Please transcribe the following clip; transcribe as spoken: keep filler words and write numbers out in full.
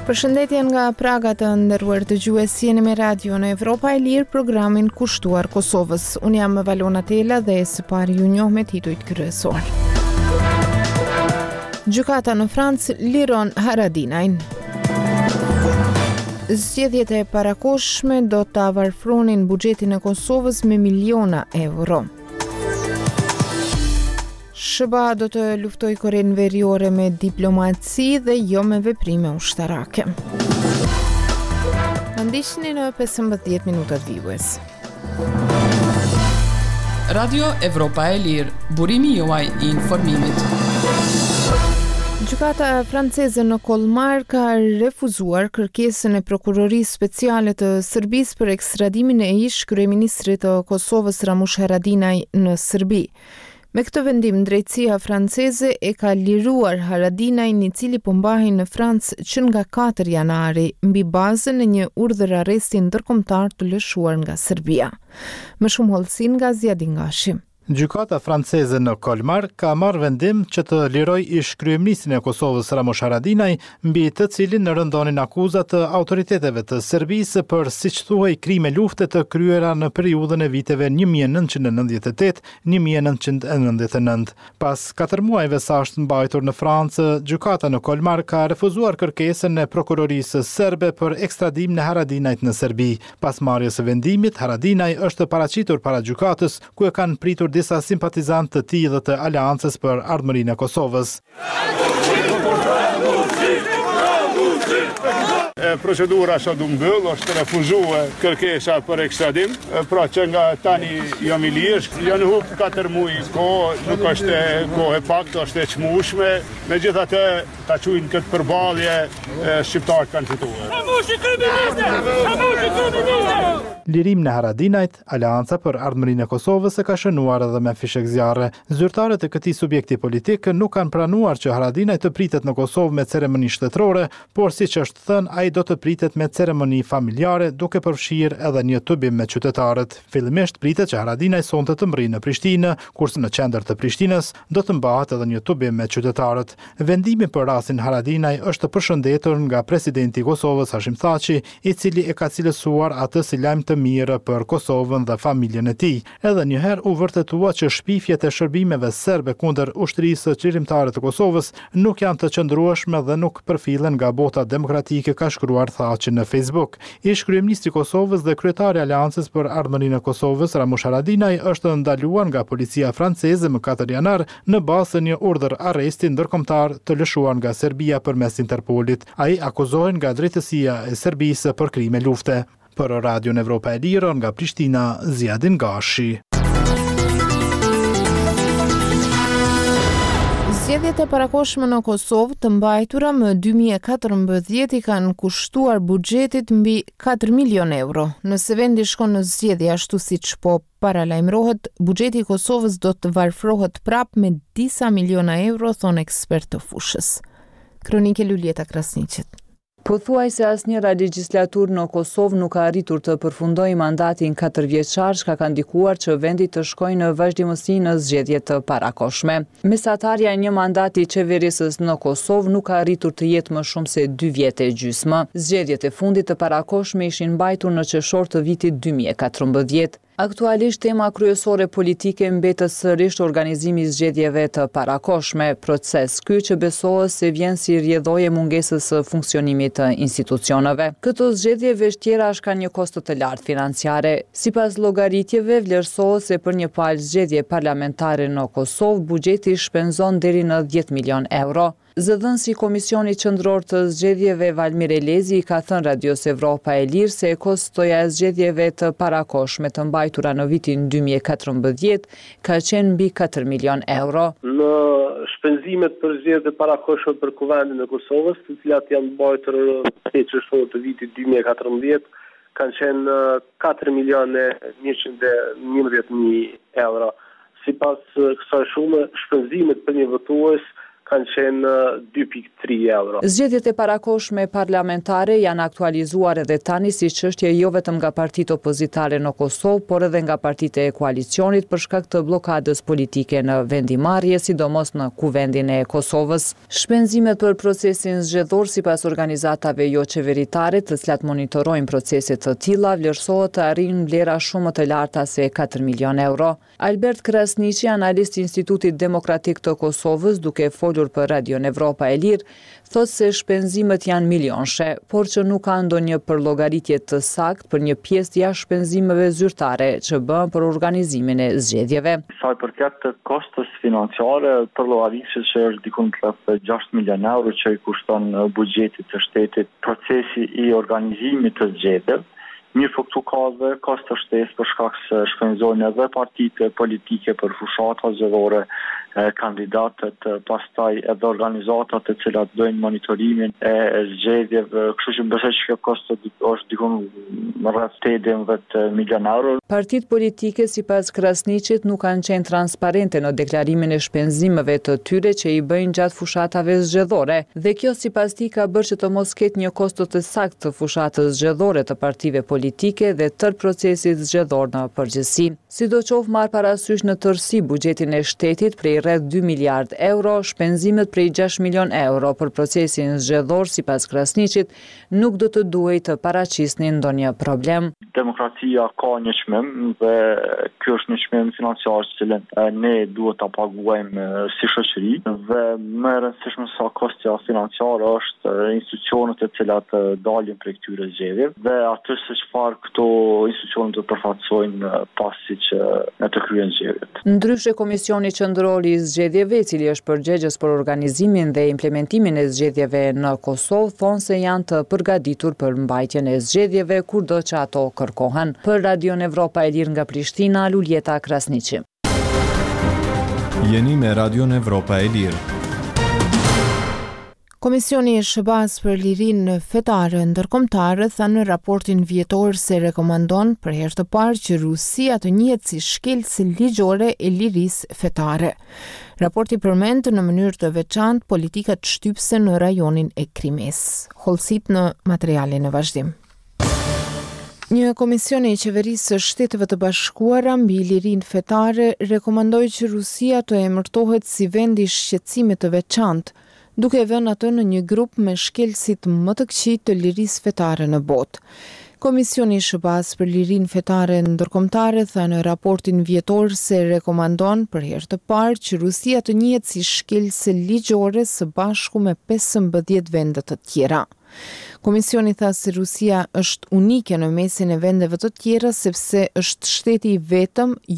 Përshëndetje nga Praga të nderuar dëgjues, jeni me radion Evropa e Lirë, programin kushtuar Kosovës. Unë jam Valona Tela dhe së pari ju njoh me titujt kryesor. Gjykata në Francë liron Haradinajn. Zgjedhjet e parakohshme do ta varfronin buxhetin e Kosovës me miliona euro. S B A do të luftoj Korenë Veriore me diplomaci dhe jo me veprime ushtarake. Në ndiqni në pesëmbëdhjetë minutat vijues. Radio Evropa e Lirë, burimi juaj i informimit. Gjykata franceze në Kolmar ka refuzuar kërkesën e prokurorisë speciale të Serbisë për ekstradimin e ish kryeministrit të Kosovës Ramush Haradinaj në Serbi. Me këtë vendim, drejtësia franceze e ka liruar Haradinajin, i cili po mbahej në Francë që nga katër janari, mbi bazën e një urdhër arresti ndërkombëtar të lëshuar nga Serbia. Më shumë hollësi nga Zjadin Gashi. Gjykata franceze në Kolmar ka marrë vendim që të liroj ish kryeministrin e Kosovës Ramush Haradinaj, mbi të cilin në rëndonin akuzat të autoriteteve të Serbisë për, siç thuhej, krime lufte të kryera në periudhën e viteve një mijë e nëntëqind e nëntëdhjetë e tetë - një mijë e nëntëqind e nëntëdhjetë e nëntë. Pas katër muajve sa është mbajtur në Francë, gjykata në Kolmar ka refuzuar kërkesën e prokurorisë serbe për ekstradim në Haradinajt në Serbi. Pas marrjes së vendimit, Haradinaj është paraqitur para gjykatës, ku e kanë pritur disa simpatizantë të tij dhe të Aleancës për Ardhmërinë e Kosovës. Procedura është du mbyll, është refuzuar kërkesa për ekstradim, pra që nga tani jam i lirë, janë hub katër muaj kohë, nuk është kohë e pak, është e çmueshme, megjithatë ta quajnë këtë përballje shqiptarët kanë fituar. Lirim në Haradinajt, Aleanca për Ardhmërinë e Kosovës e ka shënuar edhe me fishek zjarre. Zyrtarët e këtij subjekti politik nuk kanë pranuar që Haradinaj të pritet në Kosovë me ceremoni shtetërore, por siç është thënë, ai do të pritet me ceremoni familjare, duke përfshirë edhe një tubim me qytetarët. Fillimisht pritet që Haradinaj sonte të mrijë në Prishtinë, kurse në qendër të Prishtinës do të mbahet edhe një tubim me qytetarët. Vendimi për rastin Haradinaj është përshëndetur nga presidenti i Kosovës Hashim Thaçi, i cili e ka cilësuar atë si lajm të mirë për Kosovën dhe familjen e tij. Edhe një herë u vërtetua që shpifjet e shërbimeve serbe kundër ushtrisë çlirimtare të Kosovës nuk janë të qëndrueshme dhe nuk përfillen nga bota demokratike, ka shkruar Thaçi në Facebook. Ish kryeministri i Kosovës dhe kryetari i Aleancës për Ardhmërinë e Kosovës Ramush Haradinaj është ndaluar nga policia franceze më katër janar në bazë të një urdhër arresti ndërkombëtar të lëshuar nga Serbia përmes Interpolit. Ai akuzohen nga drejtësia e Serbisë për krime lufte. Për Radion Evropa e Lirë nga Prishtina, Zjadin Gashi. Zgjedhjet e parakohshme në Kosovë të mbajtura më dy mijë e katërmbëdhjetë i kanë kushtuar buxhetit mbi katër milion euro. Nëse vendi shkon në zgjedhje ashtu siç po paralajmërohet, buxheti i Kosovës do të varfrohet prap me disa miliona euro, thonë ekspertë të fushës. Kronike Lulieta Krasniqit. Pothuajse asnjëra legjislaturë në Kosovë nuk ka arritur të përfundojë mandatin katër vjeçar, shka ka ndikuar që vendi të shkojë në vazhdimësi në zgjedhje të parakohshme. Mesatarja e një mandati i qeverisës në Kosovë nuk ka arritur të jetë më shumë se dy vjet e gjysmë. Zgjedhjet e fundit të parakohshme ishin mbajtur në qershor të vitit dy mijë e katërmbëdhjetë. Aktualisht tema kryesore politike mbetet sërish organizimi i zgjedhjeve të parakohshme, proces ky që besohet se vjen si rrjedhojë e mungesës së funksionimit të institucioneve. Këto zgjedhje vështira kanë një kosto të lartë financiare. Sipas llogaritjeve, vlerësohet se për një palë zgjedhje parlamentare në Kosovë buxheti shpenzon deri në dhjetë milion euro. Zëdhënësi i Komisionit Qendror të Zgjedhjeve Valmir Elezi ka thënë Radios Evropa e Lirë se kostoja e zgjedhjeve të parakohshme të mbajtura në vitin dy mijë e katërmbëdhjetë ka qenë mbi katër milion euro. Në shpenzimet për zgjedhjet e parakohshme për Kuvendin e Kosovës, të cilat janë mbajtur te qershor të vitit dy mijë e katërmbëdhjetë, kanë qenë katër milion e njëqind e njëmbëdhjetë mijë euro. Sipas kësaj sume, shpenzimet për një votues kanë qenë dy pikë tre euro. Zgjedhjet e parakohshme parlamentare janë aktualizuar edhe tani si çështje jo vetëm nga partitë opozitare në Kosovë, por edhe nga partitë e koalicionit për shkak të blokadës politike në vendimarrje, sidomos në Kuvendin e Kosovës. Shpenzimet për procesin zgjedhor sipas organizatave jo qeveritare, të cilat monitorojnë procese të tilla, vlerësohet të arrijnë vlera shumë të larta se katër milion euro. Albert Krasniqi, analist i Institutit Demokratik të Kosovës, duke folur për Radion Evropa e Lirë, thot se shpenzimet janë milionshë, por që nuk ka ndonjë përllogaritje të saktë për një pjesë të jashtë shpenzimeve zyrtare që bëhen për organizimin e zgjedhjeve. Sa i përket kostos financiare, përllogaritet që është diku rreth gjashtë milion euro që i kushton buxhetit të shtetit procesi i organizimit të zgjedhjeve. Mirë po këtu ka dhe kost të shtesë për shkak se shpenzojnë edhe partitë politike për fushata zgjedhore, kandidatët, pastaj edhe organizatat të cilat bëjnë monitorimin e zgjedhjeve, kështu që besoj që kjo kosto është diku rreth tetëdhjetë milion euro. Partitë politike sipas Krasniqit nuk kanë qenë transparente në deklarimin e shpenzimeve të tyre që i bëjnë gjatë fushatave zgjedhore, dhe kjo sipas tij ka bërë që të mos ketë një kosto të saktë të fushatës zgjedhore të partive politike dhe tërë procesit zgjedhor në përgjithësi. Sidoqoftë marr parasysh në tërësi buxhetin e shtetit prej rreth dy miliard euro, shpenzimet prej gjashtë milion euro për procesin zgjedhor sipas Krasniqit nuk do të duhej të paraqisnin ndonjë problem. Demokracia ka një çmim dhe ky është një çmim financiar që ne duhet ta paguajmë si shoqëri dhe më e rëndësishme se kostja financiare është institucionet të cilat dalin prej këtyre zgjedhjeve dhe aty se çfarë këto institucione do të përfaqësojnë pasi që në të kryen zgjedhjet. Ndryshe Komisioni Qendror i Zgjedhjeve, i cili është përgjegjës për organizimin dhe implementimin e zgjedhjeve në Kosovë, thonë se janë të përgatitur për mbajtjen e zgjedhjeve kurdo që ato kërkohen. Për Radion Evropa e Lirë nga Prishtina, Luljeta Krasniqi. Jeni me Radion Evropa e Lirë. Komisioni i S H B A-s për lirinë fetare ndërkombëtare tha në raportin vjetor se rekomandon për herë të parë që Rusia të njihet si shkelësi ligjore e lirisë fetare. Raporti përmend në mënyrë të veçantë politikat shtypse në rajonin e Krimes. Hollësit në materialin e vazhdim. Një komision i qeverisë së Shteteve të Bashkuara mbi lirinë fetare rekomandoi që Rusia të emërtohet si vend i shqetësimit të veçantë, duke vënë atë në një grup me shkelësit më të këqij të lirisë fetare në botë. Komisioni i S H B A-s për lirinë fetare ndërkombëtare tha në raportin vjetor se rekomandon për herë të parë që Rusia të njihet si shkelëse ligjore së bashku me pesëmbëdhjetë vende të tjera. Komisioni tha se Rusia është unike në mesin e vendeve të tjera sepse është shteti i vetëm